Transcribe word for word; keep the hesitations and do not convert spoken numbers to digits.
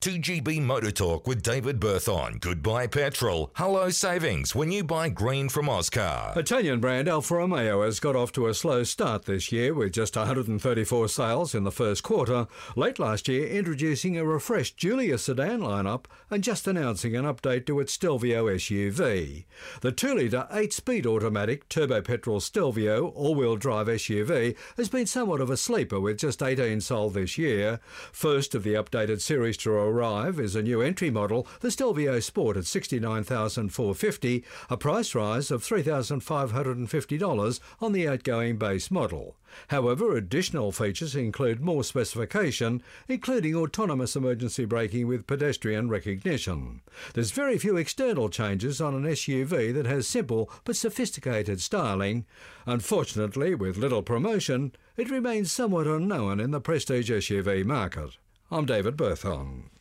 two G B Motor Talk with David Berthon. Goodbye petrol. Hello savings when you buy green from Oscar. Italian brand Alfa Romeo has got off to a slow start this year with just one hundred thirty-four sales in the first quarter, late last year introducing a refreshed Giulia sedan lineup and just announcing an update to its Stelvio S U V. The two litre eight-speed automatic turbo petrol Stelvio all-wheel drive S U V has been somewhat of a sleeper with just eighteen sold this year. First of the updated series to arrive is a new entry model, the Stelvio Sport at sixty-nine thousand four hundred fifty dollars, a price rise of three thousand five hundred fifty dollars on the outgoing base model. However, additional features include more specification, including autonomous emergency braking with pedestrian recognition. There's very few external changes on an S U V that has simple but sophisticated styling. Unfortunately, with little promotion, it remains somewhat unknown in the prestige S U V market. I'm David Berthon.